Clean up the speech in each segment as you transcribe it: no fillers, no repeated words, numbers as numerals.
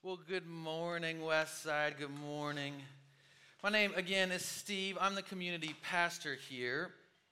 Well, good morning, Westside. Good morning. My name, again, is Steve. I'm the community pastor here.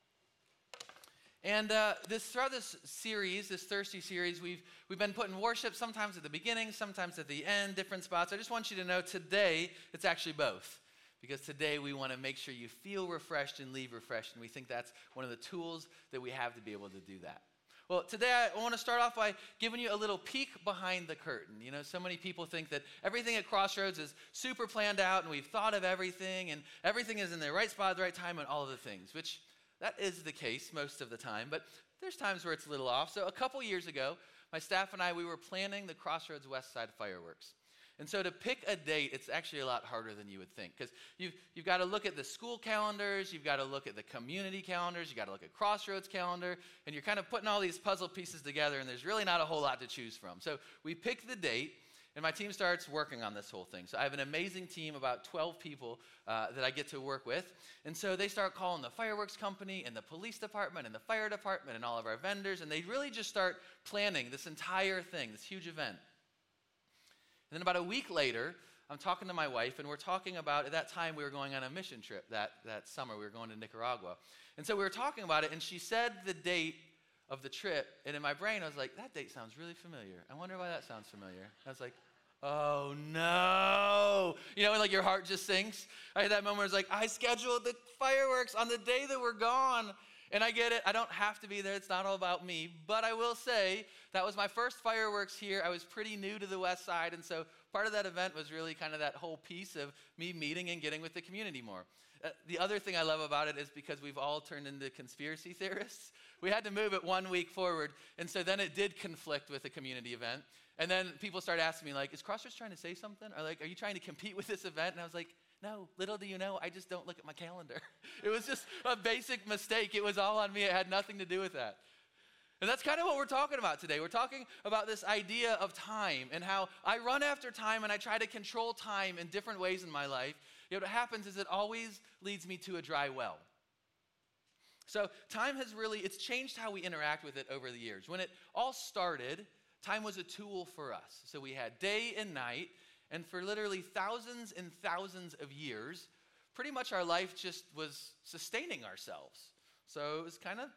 And throughout this series, this Thirsty series, we've been putting worship sometimes at the beginning, sometimes at the end, different spots. I just want you to know today it's actually both. Because today we want to make sure you feel refreshed and leave refreshed. And we think that's one of the tools that we have to be able to do that. Well, today I want to start off by giving you a little peek behind the curtain. You know, so many people think that everything at Crossroads is super planned out and we've thought of everything and everything is in the right spot at the right time and all of the things, which that is the case most of the time, but there's times where it's a little off. So a couple years ago, my staff and I, we were planning the Crossroads Westside fireworks. And so to pick a date, it's actually a lot harder than you would think because you've got to look at the school calendars, you've got to look at the community calendars, you've got to look at Crossroads calendar, and you're kind of putting all these puzzle pieces together, and there's really not a whole lot to choose from. So we pick the date, and my team starts working on this whole thing. So I have an amazing team, about 12 people that I get to work with. And so they start calling the fireworks company and the police department and the fire department and all of our vendors, and they really just start planning this entire thing, this huge event. And then about a week later, I'm talking to my wife, and we're talking about, at that time, we were going on a mission trip that summer. We were going to Nicaragua. And so we were talking about it, and she said the date of the trip, and in my brain, I was like, that date sounds really familiar. I wonder why that sounds familiar. I was like, oh, no. You know, when, like, your heart just sinks? I had that moment where I was like, I scheduled the fireworks on the day that we're gone. And I get it. I don't have to be there. It's not all about me. But I will say that was my first fireworks here. I was pretty new to the West Side. And so part of that event was really kind of that whole piece of me meeting and getting with the community more. The other thing I love about it is because we've all turned into conspiracy theorists. We had to move it 1 week forward. And so then it did conflict with the community event. And then people started asking me, like, is Crossroads trying to say something? Or, like, are you trying to compete with this event? And I was like, no, little do you know, I just don't look at my calendar. It was just a basic mistake. It was all on me. It had nothing to do with that. And that's kind of what we're talking about today. We're talking about this idea of time and how I run after time and I try to control time in different ways in my life. Yet what happens is it always leads me to a dry well. So time has really, it's changed how we interact with it over the years. When it all started, time was a tool for us. So we had day and night. And for literally thousands and thousands of years, pretty much our life just was sustaining ourselves. So it was kind of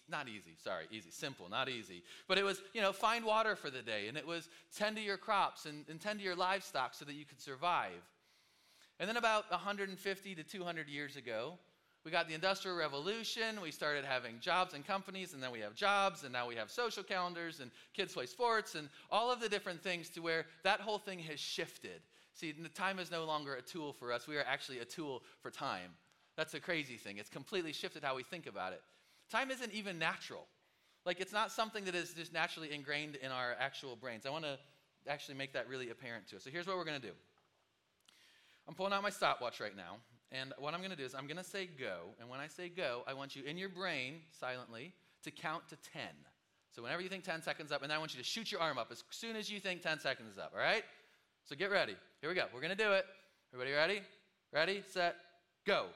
simple, not easy. But it was, find water for the day. And it was tend to your crops and tend to your livestock so that you could survive. And then about 150 to 200 years ago, we got the Industrial Revolution, we started having jobs and companies, and then we have jobs, and now we have social calendars, and kids play sports, and all of the different things to where that whole thing has shifted. See, time is no longer a tool for us. We are actually a tool for time. That's a crazy thing. It's completely shifted how we think about it. Time isn't even natural. Like, it's not something that is just naturally ingrained in our actual brains. I want to actually make that really apparent to us. So here's what we're going to do. I'm pulling out my stopwatch right now. And what I'm going to do is I'm going to say go. And when I say go, I want you in your brain, silently, to count to 10. So whenever you think 10 seconds up, and then I want you to shoot your arm up as soon as you think 10 seconds is up, all right? So get ready. Here we go. We're going to do it. Everybody ready? Ready, set, go.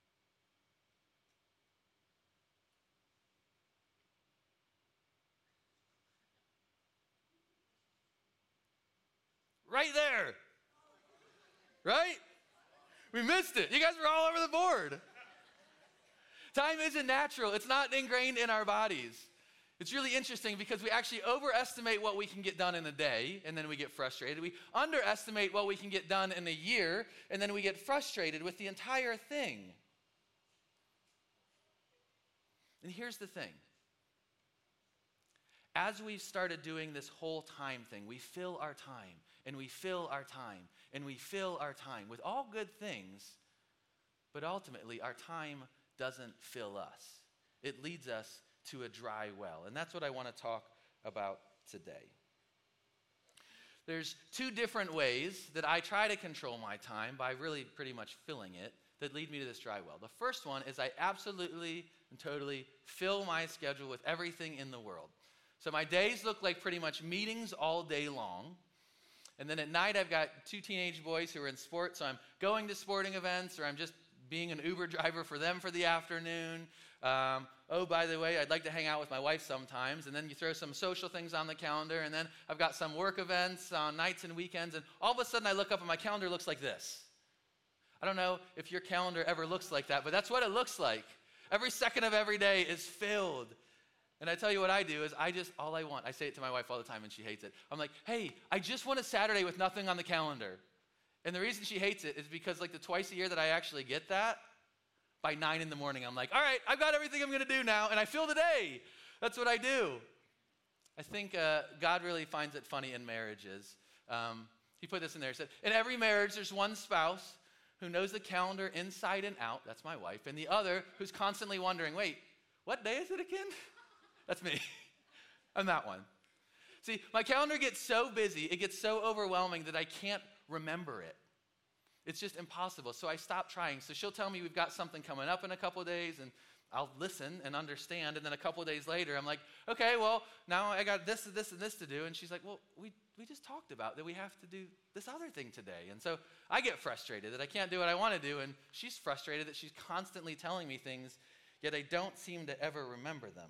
Right there. Right? We missed it. You guys were all over the board. Time isn't natural. It's not ingrained in our bodies. It's really interesting because we actually overestimate what we can get done in a day, and then we get frustrated. We underestimate what we can get done in a year, and then we get frustrated with the entire thing. And here's the thing. As we've started doing this whole time thing, we fill our time, and we fill our time, and we fill our time with all good things, but ultimately our time doesn't fill us. It leads us to a dry well, and that's what I want to talk about today. There's two different ways that I try to control my time by really pretty much filling it that lead me to this dry well. The first one is I absolutely and totally fill my schedule with everything in the world. So my days look like pretty much meetings all day long. And then at night, I've got 2 teenage boys who are in sports, so I'm going to sporting events, or I'm just being an Uber driver for them for the afternoon. oh, by the way, I'd like to hang out with my wife sometimes. And then you throw some social things on the calendar. And then I've got some work events on nights and weekends. And all of a sudden I look up and my calendar looks like this. I don't know if your calendar ever looks like that, but that's what it looks like. Every second of every day is filled. And I tell you what I do is all I want, I say it to my wife all the time and she hates it. I'm like, hey, I just want a Saturday with nothing on the calendar. And the reason she hates it is because like the twice a year that I actually get that, by 9 in the morning, I'm like, all right, I've got everything I'm going to do now, and I fill the day. That's what I do. I think God really finds it funny in marriages. He put this in there. He said, in every marriage, there's one spouse who knows the calendar inside and out. That's my wife. And the other who's constantly wondering, wait, what day is it again? That's me. I'm that one. See, my calendar gets so busy, it gets so overwhelming that I can't remember it. It's just impossible. So I stop trying. So she'll tell me we've got something coming up in a couple of days, and I'll listen and understand. And then a couple of days later, I'm like, okay, well, now I got this and this and this to do. And she's like, well, we just talked about that we have to do this other thing today. And so I get frustrated that I can't do what I want to do. And she's frustrated that she's constantly telling me things, yet I don't seem to ever remember them.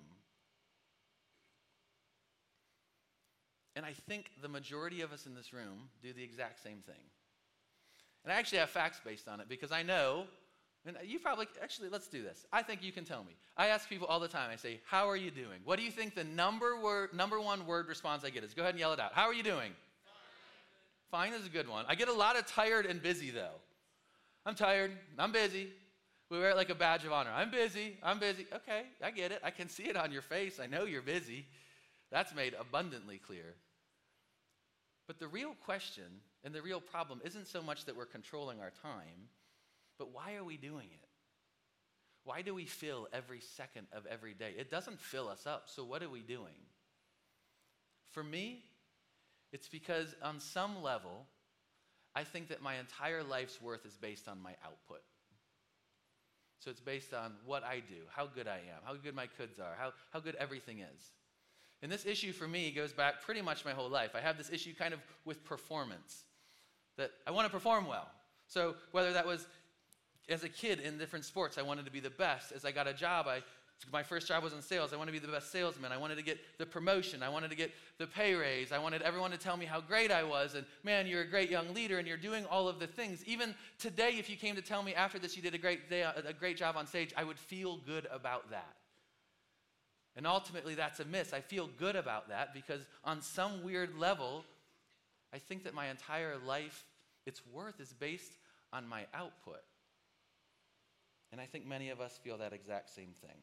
And I think the majority of us in this room do the exact same thing. And I actually have facts based on it because I know, and you probably, actually, let's do this. I think you can tell me. I ask people all the time, I say, how are you doing? What do you think the number one word response I get is? Go ahead and yell it out. How are you doing? Fine. Fine is a good one. I get a lot of tired and busy, though. I'm tired. I'm busy. We wear it like a badge of honor. I'm busy. I'm busy. Okay, I get it. I can see it on your face. I know you're busy. That's made abundantly clear. But the real question and the real problem isn't so much that we're controlling our time, but why are we doing it? Why do we fill every second of every day? It doesn't fill us up, so what are we doing? For me, it's because on some level, I think that my entire life's worth is based on my output. So it's based on what I do, how good I am, how good my kids are, how good everything is. And this issue for me goes back pretty much my whole life. I have this issue kind of with performance, that I want to perform well. So whether that was as a kid in different sports, I wanted to be the best. As I got a job, my first job was in sales. I wanted to be the best salesman. I wanted to get the promotion. I wanted to get the pay raise. I wanted everyone to tell me how great I was. And man, you're a great young leader and you're doing all of the things. Even today, if you came to tell me after this you did a great job on stage, I would feel good about that. And ultimately, that's a miss. I feel good about that because on some weird level, I think that my entire life, its worth is based on my output. And I think many of us feel that exact same thing.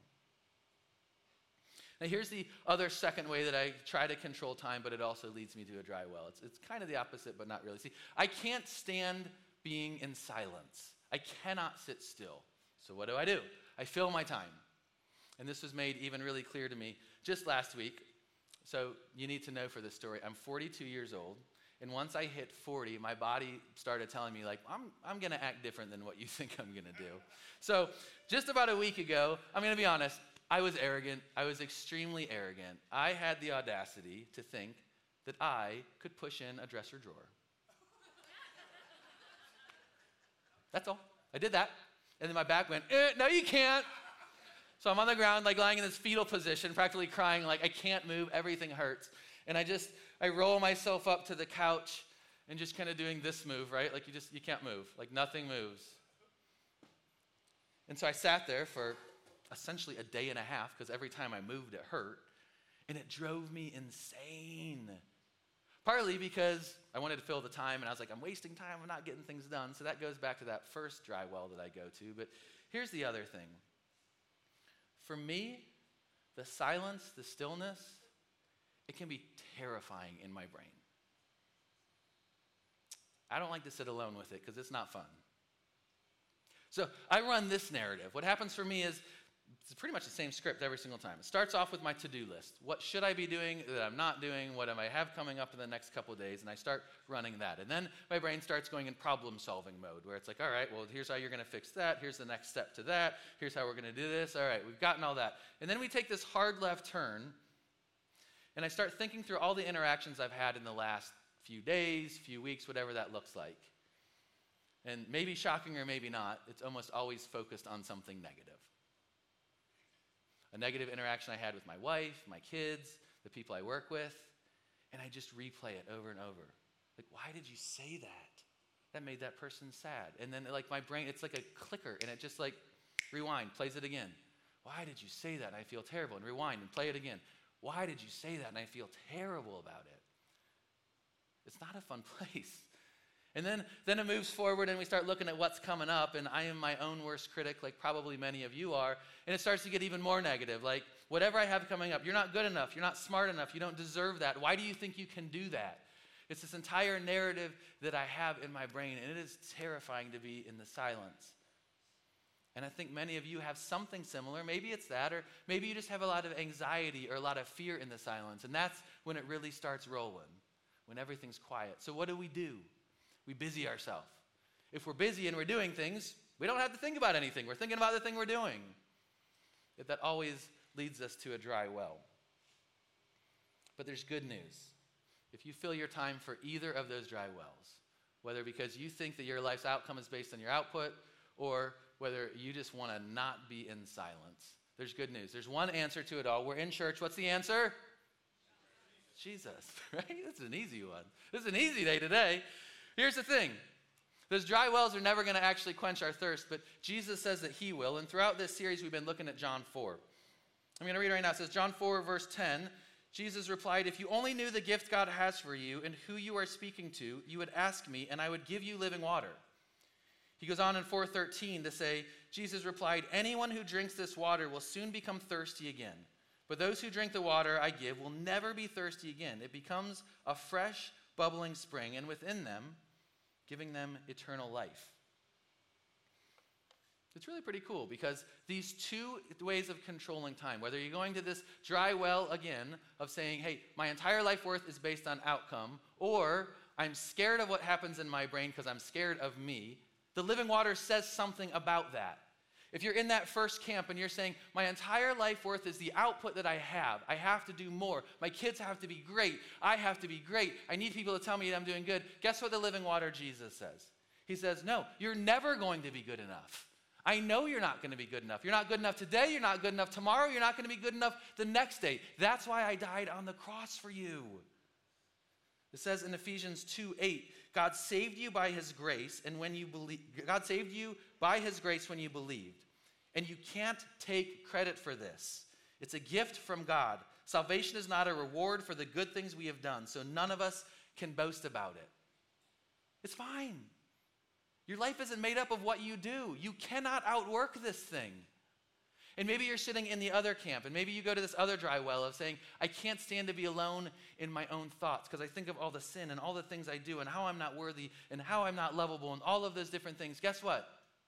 Now, here's the other second way that I try to control time, but it also leads me to a dry well. It's kind of the opposite, but not really. See, I can't stand being in silence. I cannot sit still. So what do? I fill my time. And this was made even really clear to me just last week. So you need to know for this story, I'm 42 years old. And once I hit 40, my body started telling me, like, I'm going to act different than what you think I'm going to do. So just about a week ago, I'm going to be honest, I was arrogant. I was extremely arrogant. I had the audacity to think that I could push in a dresser drawer. That's all. I did that. And then my back went, no, you can't. So I'm on the ground, like lying in this fetal position, practically crying, like I can't move, everything hurts. And I roll myself up to the couch and just kind of doing this move, right? Like you can't move, like nothing moves. And so I sat there for essentially a day and a half because every time I moved, it hurt. And it drove me insane. Partly because I wanted to fill the time and I was like, I'm wasting time, I'm not getting things done. So that goes back to that first dry well that I go to. But here's the other thing. For me, the silence, the stillness, it can be terrifying in my brain. I don't like to sit alone with it because it's not fun. So I run this narrative. What happens for me is it's pretty much the same script every single time. It starts off with my to-do list. What should I be doing that I'm not doing? What do I have coming up in the next couple of days? And I start running that. And then my brain starts going in problem-solving mode where it's like, all right, well, here's how you're going to fix that. Here's the next step to that. Here's how we're going to do this. All right, we've gotten all that. And then we take this hard left turn, and I start thinking through all the interactions I've had in the last few days, few weeks, whatever that looks like. And maybe shocking or maybe not, it's almost always focused on something negative. a negative interaction I had with my wife, my kids, the people I work with, and I just replay it over and over. Like, why did you say that? That made that person sad. And then like my brain, it's like a clicker, and it just like rewind, plays it again. Why did you say that? And I feel terrible. And rewind and play it again. Why did you say that? And I feel terrible about it. It's not a fun place. And then it moves forward, and we start looking at what's coming up, and I am my own worst critic, like probably many of you are, and it starts to get even more negative. Like, whatever I have coming up, you're not good enough, you're not smart enough, you don't deserve that. Why do you think you can do that? It's this entire narrative that I have in my brain, and it is terrifying to be in the silence. And I think many of you have something similar. Maybe it's that, or maybe you just have a lot of anxiety or a lot of fear in the silence, and that's when it really starts rolling, when everything's quiet. So what do? We busy ourselves. If we're busy and we're doing things, we don't have to think about anything. We're thinking about the thing we're doing. Yet that always leads us to a dry well. But there's good news. If you fill your time for either of those dry wells, whether because you think that your life's outcome is based on your output, or whether you just want to not be in silence, there's good news. There's one answer to it all. We're in church. What's the answer? Jesus, right? That's an easy one. This is an easy day today. Here's the thing. Those dry wells are never going to actually quench our thirst, but Jesus says that he will. And throughout this series, we've been looking at John 4. I'm going to read right now. It says, John 4, verse 10, Jesus replied, "If you only knew the gift God has for you and who you are speaking to, you would ask me, and I would give you living water." He goes on in 4:13 to say, Jesus replied, "Anyone who drinks this water will soon become thirsty again. But those who drink the water I give will never be thirsty again. It becomes a fresh, bubbling spring, and within them, giving them eternal life." It's really pretty cool because these two ways of controlling time, whether you're going to this dry well again of saying, hey, my entire life worth is based on outcome, or I'm scared of what happens in my brain because I'm scared of me, the living water says something about that. If you're in that first camp and you're saying, my entire life worth is the output that I have to do more. My kids have to be great. I have to be great. I need people to tell me that I'm doing good. Guess what the living water Jesus says? He says, no, you're never going to be good enough. I know you're not going to be good enough. You're not good enough today. You're not good enough tomorrow. You're not going to be good enough the next day. That's why I died on the cross for you. It says in Ephesians 2:8, God saved you by his grace, and when you believe, God saved you by his grace when you believed. And you can't take credit for this. It's a gift from God. Salvation is not a reward for the good things we have done, so none of us can boast about it. It's fine. Your life isn't made up of what you do. You cannot outwork this thing. And maybe you're sitting in the other camp, and maybe you go to this other dry well of saying, I can't stand to be alone in my own thoughts because I think of all the sin and all the things I do and how I'm not worthy and how I'm not lovable and all of those different things. Guess what?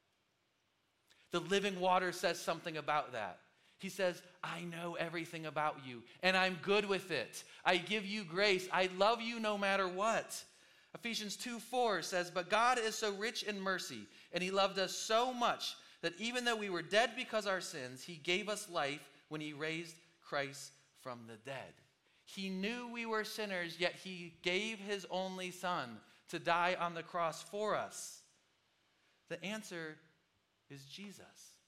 The living water says something about that. He says, I know everything about you, and I'm good with it. I give you grace. I love you no matter what. Ephesians 2:4 says, but God is so rich in mercy, and he loved us so much that even though we were dead because of our sins, he gave us life when he raised Christ from the dead. He knew we were sinners, yet he gave his only son to die on the cross for us. The answer is Jesus.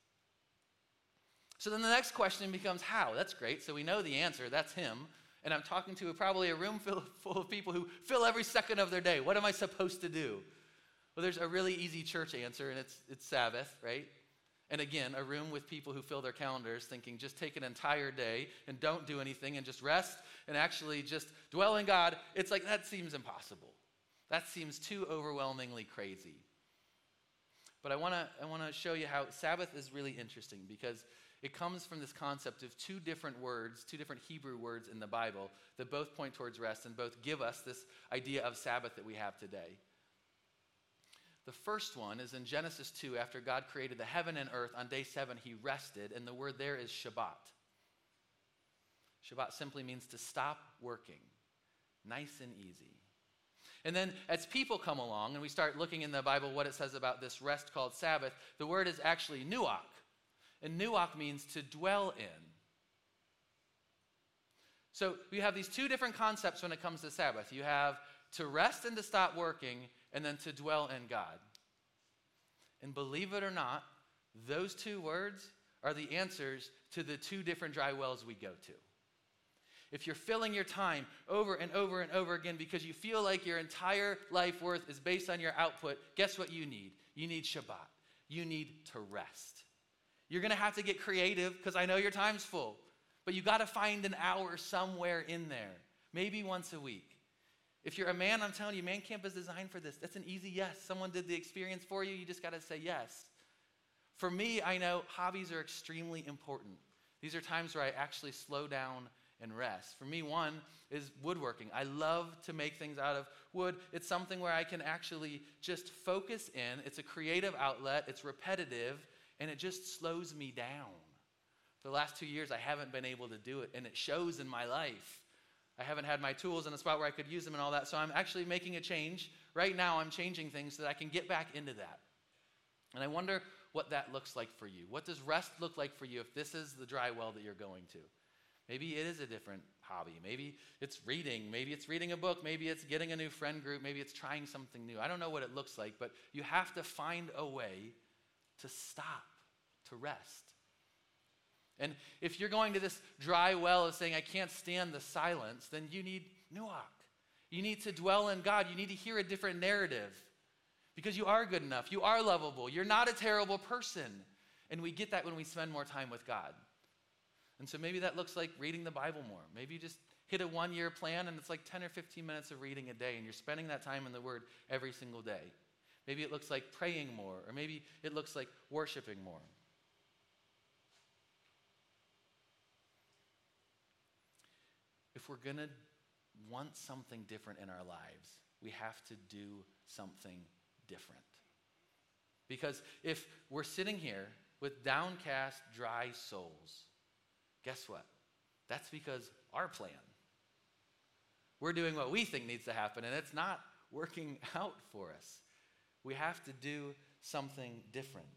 So then the next question becomes how? That's great. So we know the answer. That's him. And I'm talking to probably a room full of people who fill every second of their day. What am I supposed to do? Well, there's a really easy church answer, and it's Sabbath, right? And again, a room with people who fill their calendars thinking just take an entire day and don't do anything and just rest and actually just dwell in God. It's like that seems impossible. That seems too overwhelmingly crazy. But I want to show you how Sabbath is really interesting because it comes from this concept of two different words, two different Hebrew words in the Bible that both point towards rest and both give us this idea of Sabbath that we have today. The first one is in Genesis 2. After God created the heaven and earth, on day 7 he rested, and the word there is Shabbat. Shabbat simply means to stop working. Nice and easy. And then as people come along and we start looking in the Bible what it says about this rest called Sabbath, the word is actually nuach. And nuach means to dwell in. So we have these two different concepts when it comes to Sabbath. You have to rest and to stop working, and then to dwell in God. And believe it or not, those two words are the answers to the 2 different dry wells we go to. If you're filling your time over and over and over again because you feel like your entire life worth is based on your output, guess what you need? You need Shabbat. You need to rest. You're going to have to get creative because I know your time's full, but you got to find an hour somewhere in there, maybe once a week. If you're a man, I'm telling you, Man Camp is designed for this. That's an easy yes. Someone did the experience for you. You just got to say yes. For me, I know hobbies are extremely important. These are times where I actually slow down and rest. For me, one is woodworking. I love to make things out of wood. It's something where I can actually just focus in. It's a creative outlet. It's repetitive, and it just slows me down. For the last 2 years, I haven't been able to do it, and it shows in my life. I haven't had my tools in a spot where I could use them and all that, so I'm actually making a change. Right now, I'm changing things so that I can get back into that. And I wonder what that looks like for you. What does rest look like for you if this is the dry well that you're going to? Maybe it is a different hobby. Maybe it's reading. Maybe it's reading a book. Maybe it's getting a new friend group. Maybe it's trying something new. I don't know what it looks like, but you have to find a way to stop, to rest. And if you're going to this dry well of saying, I can't stand the silence, then you need nuach. You need to dwell in God. You need to hear a different narrative because you are good enough. You are lovable. You're not a terrible person. And we get that when we spend more time with God. And so maybe that looks like reading the Bible more. Maybe you just hit a 1-year plan and it's like 10 or 15 minutes of reading a day and you're spending that time in the Word every single day. Maybe it looks like praying more, or maybe it looks like worshiping more. If we're going to want something different in our lives, we have to do something different. Because if we're sitting here with downcast, dry souls, guess what? That's because our plan. We're doing what we think needs to happen, and it's not working out for us. We have to do something different.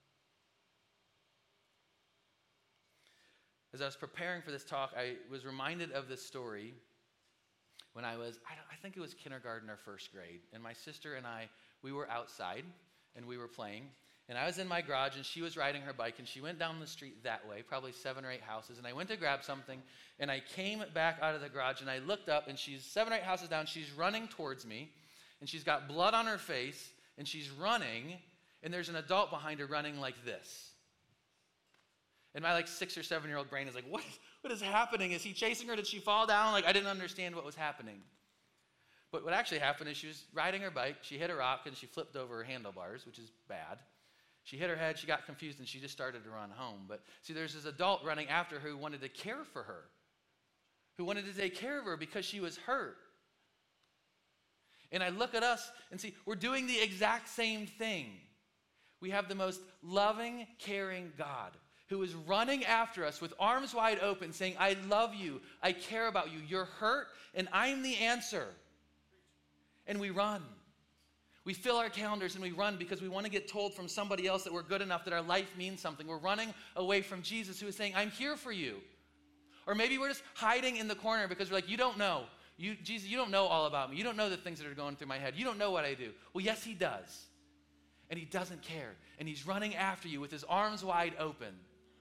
As I was preparing for this talk, I was reminded of this story when I think it was kindergarten or first grade. And my sister and I, we were outside and we were playing. And I was in my garage and she was riding her bike and she went down the street that way, probably 7 or 8 houses. And I went to grab something and I came back out of the garage and I looked up and she's 7 or 8 houses down. She's running towards me and she's got blood on her face and she's running and there's an adult behind her running like this. And my 6 or 7-year-old brain is like, what is happening? Is he chasing her? Did she fall down? I didn't understand what was happening. But what actually happened is she was riding her bike. She hit a rock and she flipped over her handlebars, which is bad. She hit her head. She got confused and she just started to run home. But see, there's this adult running after her who wanted to care for her, who wanted to take care of her because she was hurt. And I look at us and see, we're doing the exact same thing. We have the most loving, caring God who is running after us with arms wide open, saying, I love you, I care about you, you're hurt, and I'm the answer. And we run. We fill our calendars and we run because we want to get told from somebody else that we're good enough, that our life means something. We're running away from Jesus, who is saying, I'm here for you. Or maybe we're just hiding in the corner because we're like, you don't know. Jesus, you don't know all about me. You don't know the things that are going through my head. You don't know what I do. Well, yes, he does. And he doesn't care. And he's running after you with his arms wide open.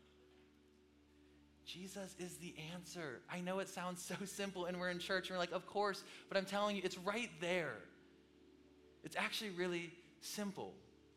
Jesus is the answer. I know it sounds so simple and we're in church and we're like, of course, but I'm telling you, it's right there. It's actually really simple.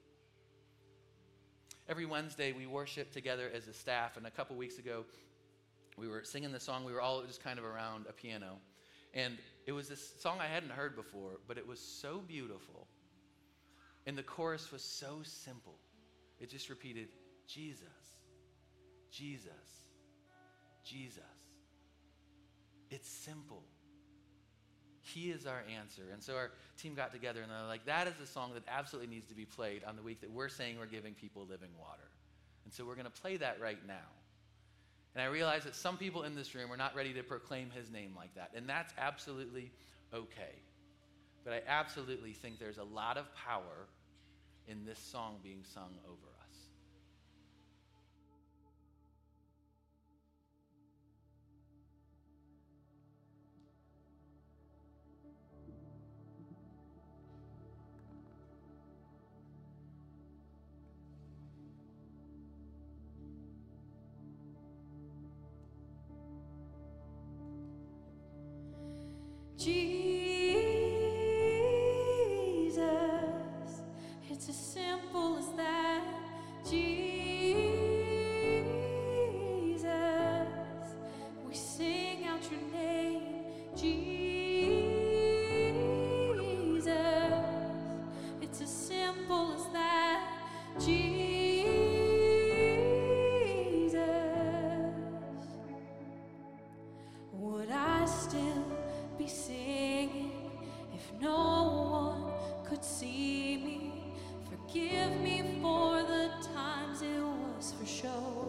Every Wednesday we worship together as a staff, and a couple weeks ago we were singing the song. We were all just kind of around a piano, and it was this song I hadn't heard before, but it was so beautiful, and the chorus was so simple. It just repeated, Jesus, Jesus, Jesus. It's simple. He is our answer. And so our team got together and they're like, that is a song that absolutely needs to be played on the week that we're saying we're giving people living water. And so we're going to play that right now. And I realize that some people in this room are not ready to proclaim his name like that. And that's absolutely okay. But I absolutely think there's a lot of power in this song being sung over us. Jesus, it's as simple as that. Jesus, we sing out your name. Jesus, it's as simple as that. Jesus, would I still be singing if no one could see me? Forgive me for the times it was for show.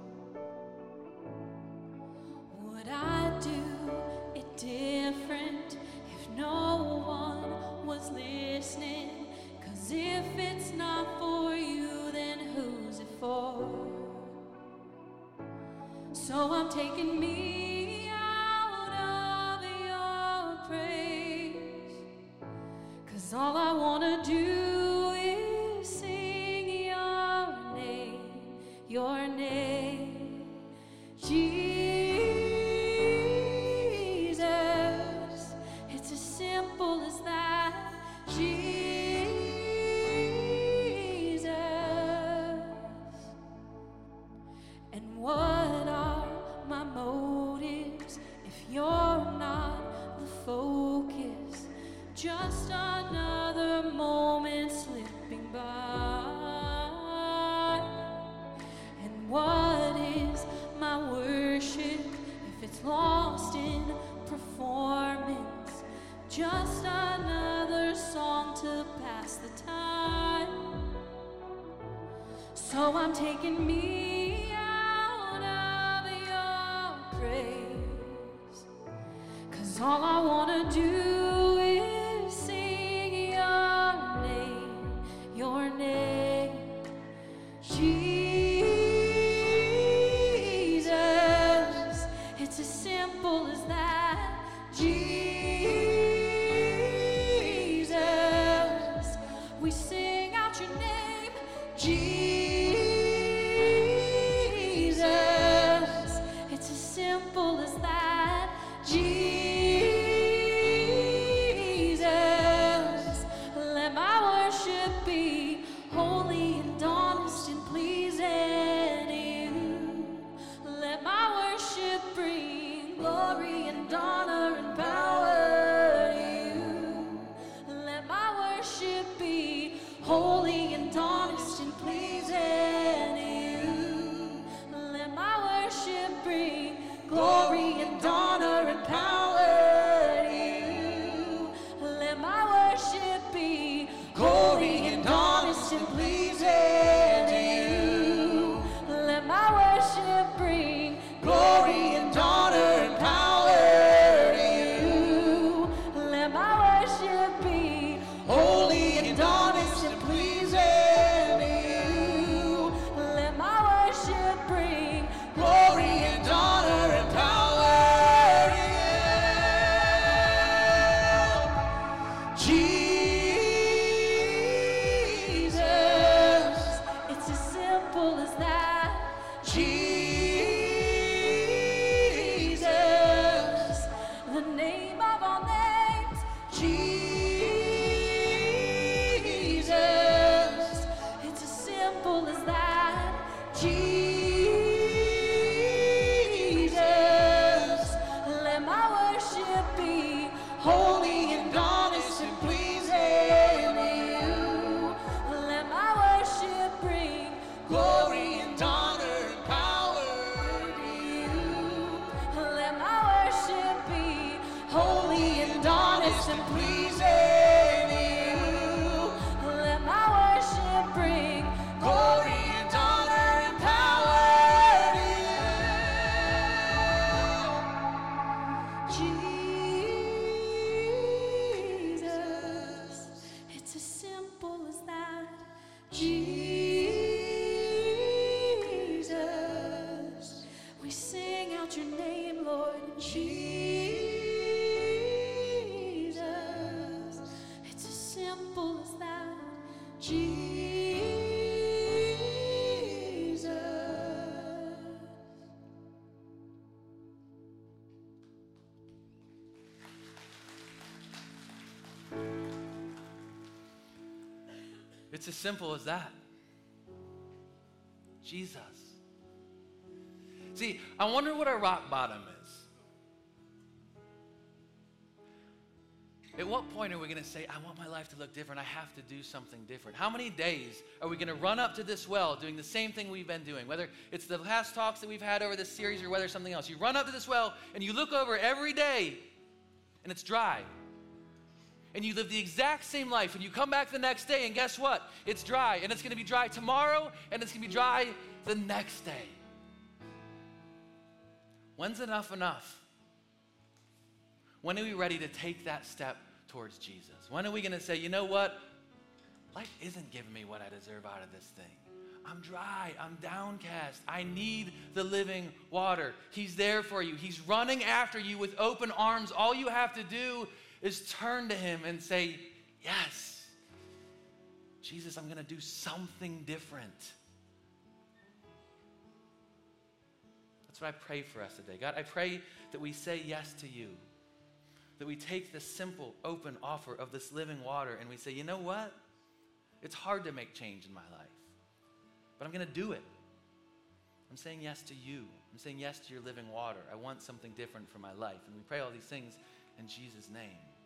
Would I do it different if no one was listening? 'Cause if it's not for you, then who's it for? So I'm taking me out of your praise, 'cause all I wanna do is sing your name, Jesus. It's as simple as that. Jesus. And what are my motives if you're not the focus? Just another moment slipping by. And what is my worship if it's lost in performance? Just another song to pass the time. So I'm taking me out of your praise, 'cause all I wanna do is sing your name, Jesus. It's as simple as that. Jesus, we sing out your name, Jesus. It's as simple as that. Jesus, let my worship be holy and honest and pleasing to you. Let my worship bring glory and honor and power to you. Let my worship be holy and honest and pleasing to you. Let my worship bring glory and honor and power to you. Let my worship be glory and honest and pleasing to you. Let my worship bring glory and honor and power to you. Let my worship be holy and honest and pleasing to you. Let my worship bring glory and honor and power to you. Jesus, it's as simple as that. Jesus, the name of all names. Jesus, it's as simple as that. Jesus, let my worship be holy and honest and pleasing to you. Let my worship bring glory and honor and power to you. Let my worship be holy and honest and pleasing to you. Let my worship bring glory and honor and power to you. Jesus, it's as simple as that. Jesus, we sing out your name, Lord. Jesus, it's as simple as that. Jesus. It's as simple as that. Jesus. See, I wonder what our rock bottom is. At what point are we going to say, I want my life to look different. I have to do something different. How many days are we going to run up to this well doing the same thing we've been doing? Whether it's the past talks that we've had over this series or whether it's something else. You run up to this well and you look over every day and it's dry. And you live the exact same life and you come back the next day and guess what? It's dry, and it's going to be dry tomorrow, and it's going to be dry the next day. When's enough enough? When are we ready to take that step towards Jesus? When are we going to say, you know what? Life isn't giving me what I deserve out of this thing. I'm dry. I'm downcast. I need the living water. He's there for you. He's running after you with open arms. All you have to do is turn to him and say, yes, Jesus, I'm going to do something different. That's what I pray for us today. God, I pray that we say yes to you. That we take the simple, open offer of this living water and we say, you know what? It's hard to make change in my life, but I'm going to do it. I'm saying yes to you. I'm saying yes to your living water. I want something different for my life. And we pray all these things in Jesus' name.